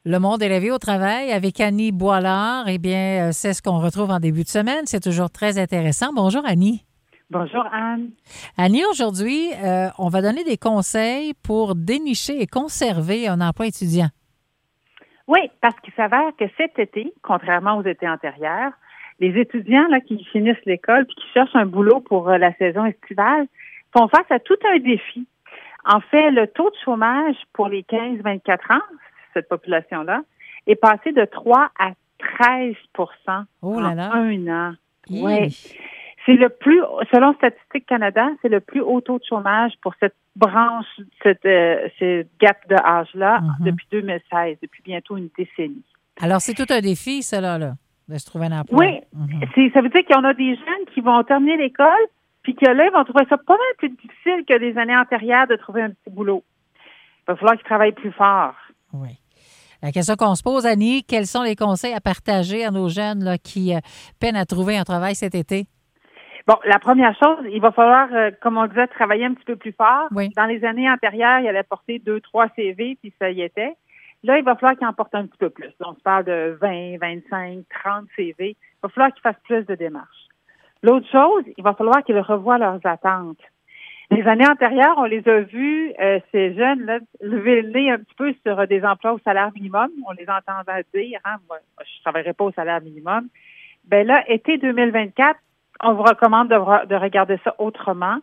Le monde est la vie au travail avec Annie Boilard. Eh bien, c'est ce qu'on retrouve en début de semaine. C'est toujours très intéressant. Bonjour, Annie. Bonjour, Anne. Annie, aujourd'hui, on va donner des conseils pour dénicher et conserver un emploi étudiant. Oui, parce qu'il s'avère que cet été, contrairement aux étés antérieurs, les étudiants là, qui finissent l'école et qui cherchent un boulot pour la saison estivale font face à tout un défi. En fait, le taux de chômage pour les 15-24 ans, cette population-là, est passé de 3 à 13 oh là là. en un an. Oui. C'est le plus, selon Statistique Canada, c'est le plus haut taux de chômage pour cette branche, ce gap de âge-là depuis 2016, depuis bientôt une décennie. Alors, c'est tout un défi, cela, là, de se trouver un emploi. Oui, ça veut dire qu'il y en a des jeunes qui vont terminer l'école, puis que là, ils vont trouver ça pas mal plus difficile que les années antérieures de trouver un petit boulot. Il va falloir qu'ils travaillent plus fort. Oui. La question qu'on se pose, Annie, quels sont les conseils à partager à nos jeunes là, qui peinent à trouver un travail cet été? Bon, la première chose, il va falloir, comme on disait, travailler un petit peu plus fort. Oui. Dans les années antérieures, il allait porter 2-3 CV, puis ça y était. Là, il va falloir qu'il en porte un petit peu plus. Donc, on se parle de 20, 25, 30 CV. Il va falloir qu'ils fassent plus de démarches. L'autre chose, il va falloir qu'ils revoient leurs attentes. Les années antérieures, on les a vus, ces jeunes-là, lever le nez un petit peu sur des emplois au salaire minimum. On les entendait dire, moi, je ne travaillerai pas au salaire minimum. Ben là, été 2024, on vous recommande de regarder ça autrement.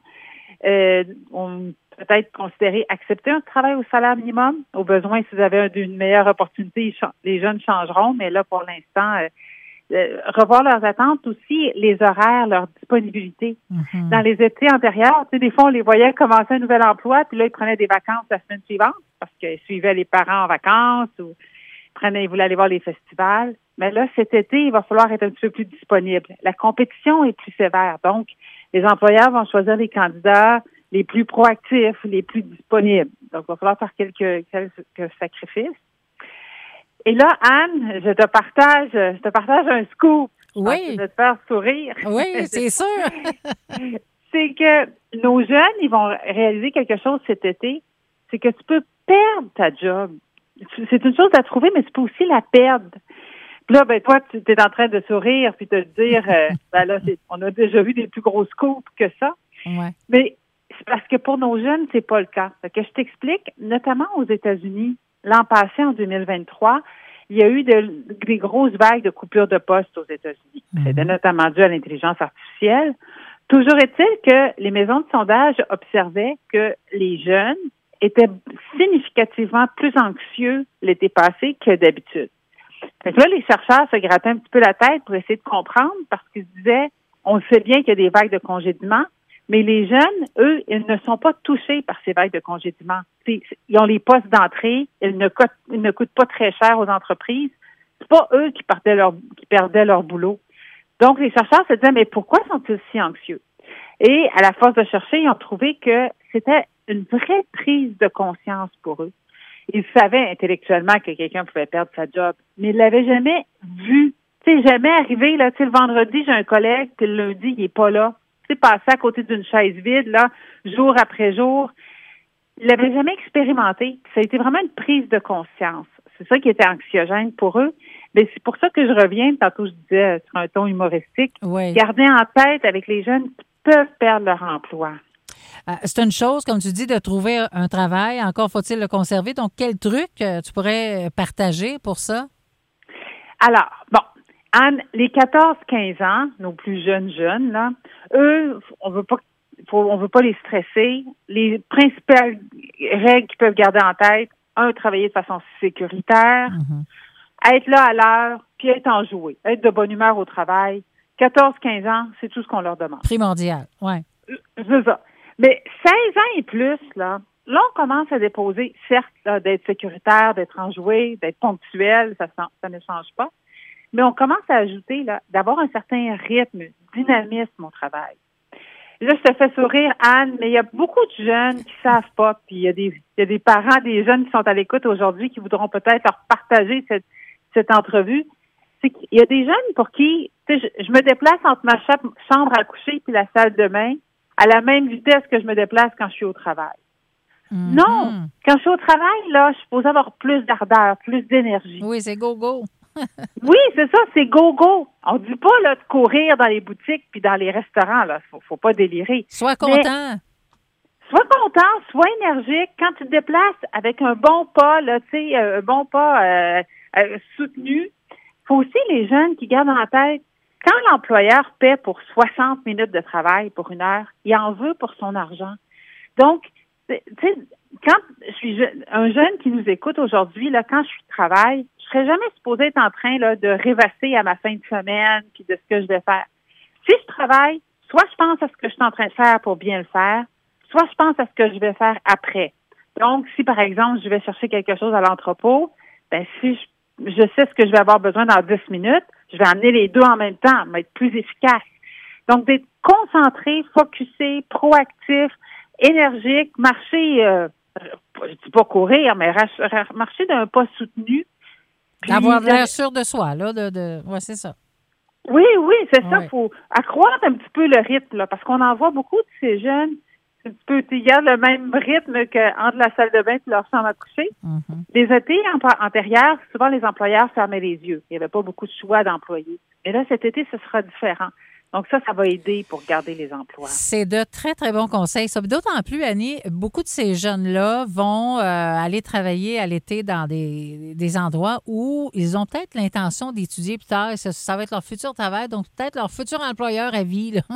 On peut-être considérer accepter un travail au salaire minimum. Au besoin, si vous avez une meilleure opportunité, les jeunes changeront, mais là, pour l'instant, revoir leurs attentes aussi, les horaires, leur disponibilité. Dans les étés antérieurs, des fois, on les voyait commencer un nouvel emploi, puis là, ils prenaient des vacances la semaine suivante parce qu'ils suivaient les parents en vacances ou ils voulaient aller voir les festivals. Mais là, cet été, il va falloir être un petit peu plus disponible. La compétition est plus sévère. Donc, les employeurs vont choisir les candidats les plus proactifs, les plus disponibles. Donc, il va falloir faire quelques sacrifices. Et là, Anne, je te partage un scoop. Oui. De te faire sourire. Oui, c'est sûr. C'est que nos jeunes, ils vont réaliser quelque chose cet été. C'est que tu peux perdre ta job. C'est une chose à trouver, mais tu peux aussi la perdre. Puis là, toi, tu es en train de sourire puis de te dire, là, on a déjà vu des plus gros scoops que ça. Ouais. Mais c'est parce que pour nos jeunes, c'est pas le cas. Fait que je t'explique, notamment aux États-Unis, l'an passé, en 2023, il y a eu des grosses vagues de coupures de postes aux États-Unis. C'était notamment dû à l'intelligence artificielle. Toujours est-il que les maisons de sondage observaient que les jeunes étaient significativement plus anxieux l'été passé que d'habitude. Fait que là, les chercheurs se grattaient un petit peu la tête pour essayer de comprendre parce qu'ils se disaient, on sait bien qu'il y a des vagues de congédiement, mais les jeunes, eux, ils ne sont pas touchés par ces vagues de congédiement. Ils ont les postes d'entrée, ils ne coûtent pas très cher aux entreprises. C'est pas eux qui perdaient leur boulot. Donc, les chercheurs se disaient, mais pourquoi sont-ils si anxieux? Et à la force de chercher, ils ont trouvé que c'était une vraie prise de conscience pour eux. Ils savaient intellectuellement que quelqu'un pouvait perdre sa job, mais ils l'avaient jamais vu. Tu sais, jamais arrivé, là, tu sais, le vendredi, j'ai un collègue, puis le lundi, il est pas là. Tu sais, passer à côté d'une chaise vide, là, jour après jour. Ils l'avaient jamais expérimenté. Ça a été vraiment une prise de conscience. C'est ça qui était anxiogène pour eux. Mais c'est pour ça que je reviens, tantôt je disais sur un ton humoristique, garder en tête avec les jeunes qui peuvent perdre leur emploi. C'est une chose, comme tu dis, de trouver un travail. Encore faut-il le conserver. Donc, quel truc tu pourrais partager pour ça? Alors, bon, Anne, les 14-15 ans, nos plus jeunes, là, eux, on veut pas les stresser. Les principales règles qu'ils peuvent garder en tête, travailler de façon sécuritaire, être là à l'heure, puis être enjoué, être de bonne humeur au travail. 14-15 ans, c'est tout ce qu'on leur demande. Primordial, oui. C'est ça. Mais 16 ans et plus, là, on commence à déposer, certes, là, d'être sécuritaire, d'être enjoué, d'être ponctuel, ça ne change pas. Mais on commence à ajouter, là, d'avoir un certain rythme, dynamisme au travail. Là, je te fais sourire, Anne, mais il y a beaucoup de jeunes qui savent pas, puis il y a des parents, des jeunes qui sont à l'écoute aujourd'hui qui voudront peut-être leur partager cette entrevue. C'est qu'il y a des jeunes pour qui, tu sais, je me déplace entre ma chambre à coucher puis la salle de bain à la même vitesse que je me déplace quand je suis au travail. Non. Quand je suis au travail, là, je suis supposée avoir plus d'ardeur, plus d'énergie. Oui, c'est go-go. Oui, c'est ça, c'est go-go. On dit pas là de courir dans les boutiques puis dans les restaurants, là. Faut pas délirer. Sois content. Sois content, sois énergique. Quand tu te déplaces avec un bon pas, là, tu sais, un bon pas soutenu, faut aussi les jeunes qui gardent en tête, quand l'employeur paie pour 60 minutes de travail pour 1 heure, il en veut pour son argent. Donc, tu sais, quand je suis un jeune qui nous écoute aujourd'hui, là, quand je suis au travail, je serais jamais supposée être en train là, de rêvasser à ma fin de semaine puis de ce que je vais faire. Si je travaille, soit je pense à ce que je suis en train de faire pour bien le faire, soit je pense à ce que je vais faire après. Donc, si par exemple, je vais chercher quelque chose à l'entrepôt, ben si je sais ce que je vais avoir besoin dans 10 minutes, je vais amener les deux en même temps, mais être plus efficace. Donc, d'être concentré, focusé, proactif, énergique, marcher, je dis pas courir, mais marcher d'un pas soutenu. D'avoir l'air sûr de soi, là. Ouais, c'est ça. Oui, c'est ça. Il faut accroître un petit peu le rythme, là, parce qu'on en voit beaucoup de ces jeunes. Un petit peu, ils gardent le même rythme qu'entre la salle de bain et leur chambre à coucher. Les étés antérieurs, souvent les employeurs fermaient les yeux. Il n'y avait pas beaucoup de choix d'employés. Mais là, cet été, ce sera différent. Donc ça va aider pour garder les emplois. C'est de très, très bons conseils. Ça, d'autant plus, Annie, beaucoup de ces jeunes-là vont aller travailler à l'été dans des endroits où ils ont peut-être l'intention d'étudier plus tard. Ça va être leur futur travail, donc peut-être leur futur employeur à vie, là.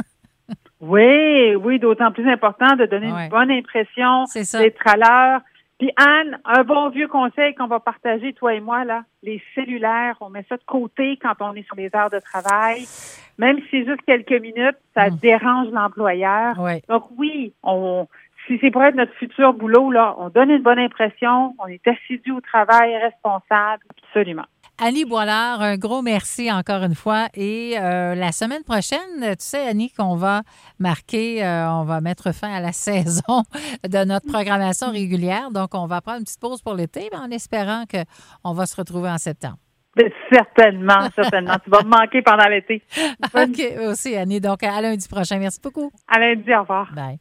Oui, d'autant plus important de donner une bonne impression, d'être à l'heure. Puis Anne, un bon vieux conseil qu'on va partager, toi et moi, là, les cellulaires, on met ça de côté quand on est sur les heures de travail. Même si c'est juste quelques minutes, ça dérange l'employeur. Donc oui, si c'est pour être notre futur boulot, là, on donne une bonne impression, on est assidu au travail, responsable, absolument. Annie Boilard, un gros merci encore une fois. Et la semaine prochaine, tu sais, Annie, qu'on va marquer, on va mettre fin à la saison de notre programmation régulière. Donc, on va prendre une petite pause pour l'été, mais en espérant qu'on va se retrouver en septembre. Bien, certainement. Tu vas me manquer pendant l'été. OK, aussi, Annie. Donc, à lundi prochain. Merci beaucoup. À lundi, au revoir. Bye.